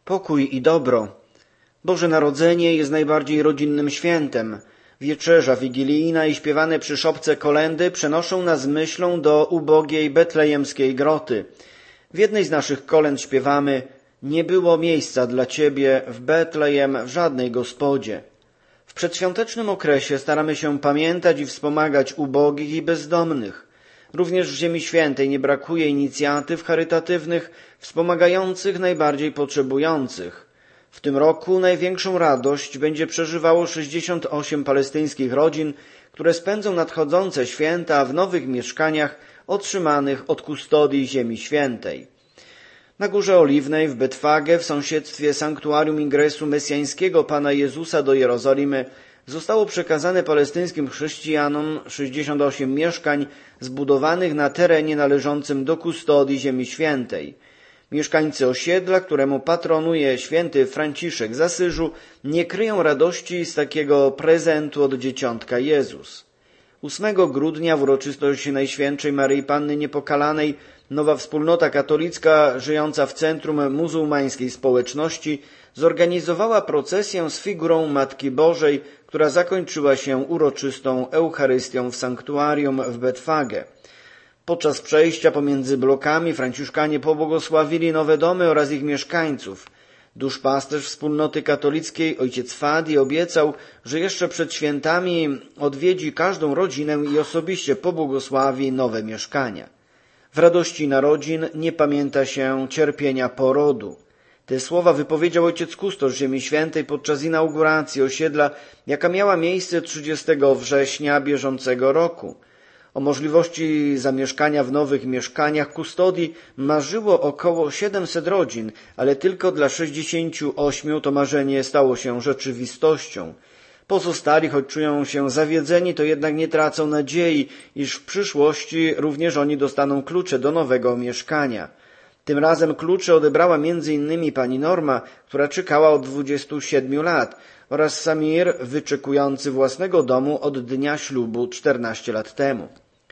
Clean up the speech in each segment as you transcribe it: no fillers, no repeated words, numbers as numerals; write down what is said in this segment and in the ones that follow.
Pokój i dobro. Boże Narodzenie jest najbardziej rodzinnym świętem. Wieczerza wigilijna i śpiewane przy szopce kolędy przenoszą nas myślą do ubogiej betlejemskiej groty. W jednej z naszych kolęd śpiewamy: nie było miejsca dla Ciebie w Betlejem w żadnej gospodzie. W przedświątecznym okresie staramy się pamiętać i wspomagać ubogich i bezdomnych. Również w Ziemi Świętej nie brakuje inicjatyw charytatywnych wspomagających najbardziej potrzebujących. W tym roku największą radość będzie przeżywało 68 palestyńskich rodzin, które spędzą nadchodzące święta w nowych mieszkaniach otrzymanych od kustodii Ziemi Świętej. Na Górze Oliwnej w Betfage, w sąsiedztwie sanktuarium ingresu mesjańskiego Pana Jezusa do Jerozolimy, zostało przekazane palestyńskim chrześcijanom 68 mieszkań zbudowanych na terenie należącym do kustodii Ziemi Świętej. Mieszkańcy osiedla, któremu patronuje święty Franciszek z Asyżu, nie kryją radości z takiego prezentu od Dzieciątka Jezus. 8 grudnia w uroczystość Najświętszej Maryi Panny Niepokalanej nowa wspólnota katolicka żyjąca w centrum muzułmańskiej społeczności zorganizowała procesję z figurą Matki Bożej, która zakończyła się uroczystą Eucharystią w sanktuarium w Betfage. Podczas przejścia pomiędzy blokami franciszkanie pobłogosławili nowe domy oraz ich mieszkańców. Duszpasterz wspólnoty katolickiej ojciec Fadi obiecał, że jeszcze przed świętami odwiedzi każdą rodzinę i osobiście pobłogosławi nowe mieszkania. W radości narodzin nie pamięta się cierpienia porodu. Te słowa wypowiedział ojciec kustosz Ziemi Świętej podczas inauguracji osiedla, jaka miała miejsce 30 września bieżącego roku. O możliwości zamieszkania w nowych mieszkaniach kustodii marzyło około 700 rodzin, ale tylko dla 68 to marzenie stało się rzeczywistością. Pozostali, choć czują się zawiedzeni, to jednak nie tracą nadziei, iż w przyszłości również oni dostaną klucze do nowego mieszkania. Tym razem klucze odebrała m.in. pani Norma, która czekała od 27 lat, oraz Samir, wyczekujący własnego domu od dnia ślubu 14 lat temu.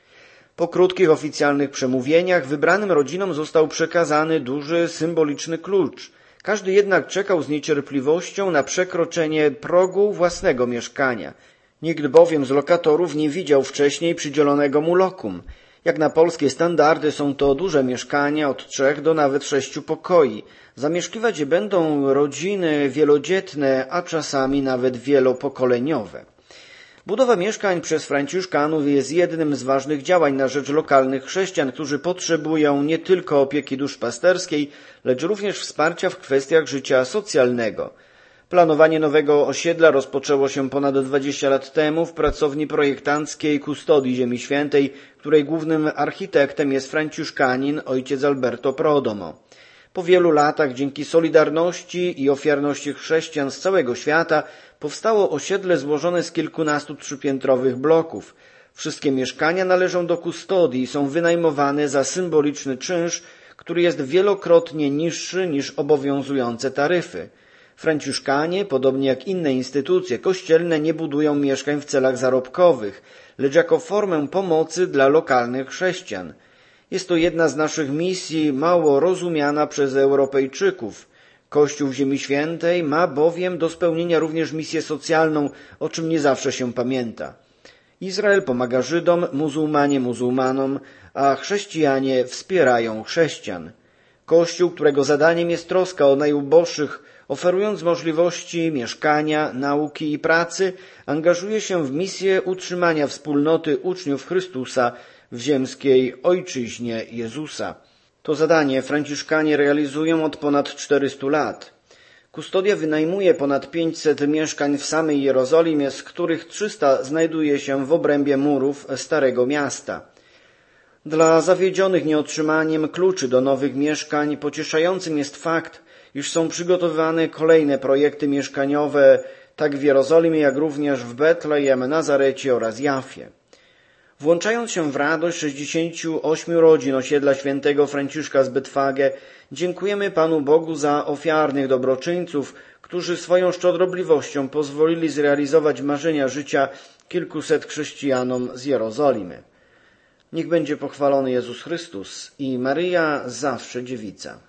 Po krótkich oficjalnych przemówieniach wybranym rodzinom został przekazany duży, symboliczny klucz. Każdy jednak czekał z niecierpliwością na przekroczenie progu własnego mieszkania. Nikt bowiem z lokatorów nie widział wcześniej przydzielonego mu lokum. Jak na polskie standardy są to duże mieszkania od 3 do nawet 6 pokoi. Zamieszkiwać je będą rodziny wielodzietne, a czasami nawet wielopokoleniowe. Budowa mieszkań przez franciszkanów jest jednym z ważnych działań na rzecz lokalnych chrześcijan, którzy potrzebują nie tylko opieki duszpasterskiej, lecz również wsparcia w kwestiach życia socjalnego. Planowanie nowego osiedla rozpoczęło się ponad 20 lat temu w pracowni projektanckiej Kustodii Ziemi Świętej, której głównym architektem jest franciszkanin ojciec Alberto Prodomo. Po wielu latach, dzięki solidarności i ofiarności chrześcijan z całego świata, powstało osiedle złożone z kilkunastu trzypiętrowych bloków. Wszystkie mieszkania należą do kustodii i są wynajmowane za symboliczny czynsz, który jest wielokrotnie niższy niż obowiązujące taryfy. Franciszkanie, podobnie jak inne instytucje kościelne, nie budują mieszkań w celach zarobkowych, lecz jako formę pomocy dla lokalnych chrześcijan. Jest to jedna z naszych misji, mało rozumiana przez Europejczyków. Kościół w Ziemi Świętej ma bowiem do spełnienia również misję socjalną, o czym nie zawsze się pamięta. Izrael pomaga Żydom, muzułmanie muzułmanom, a chrześcijanie wspierają chrześcijan. Kościół, którego zadaniem jest troska o najuboższych, oferując możliwości mieszkania, nauki i pracy, angażuje się w misję utrzymania wspólnoty uczniów Chrystusa w ziemskiej ojczyźnie Jezusa. To zadanie franciszkanie realizują od ponad 400 lat. Kustodia wynajmuje ponad 500 mieszkań w samej Jerozolimie, z których 300 znajduje się w obrębie murów Starego Miasta. Dla zawiedzionych nieotrzymaniem kluczy do nowych mieszkań pocieszającym jest fakt, iż są przygotowywane kolejne projekty mieszkaniowe tak w Jerozolimie, jak również w Betlejem, Nazarecie oraz Jafie. Włączając się w radość 68 rodzin osiedla świętego Franciszka z Betfage, dziękujemy Panu Bogu za ofiarnych dobroczyńców, którzy swoją szczodrobliwością pozwolili zrealizować marzenia życia kilkuset chrześcijanom z Jerozolimy. Niech będzie pochwalony Jezus Chrystus i Maryja zawsze dziewica.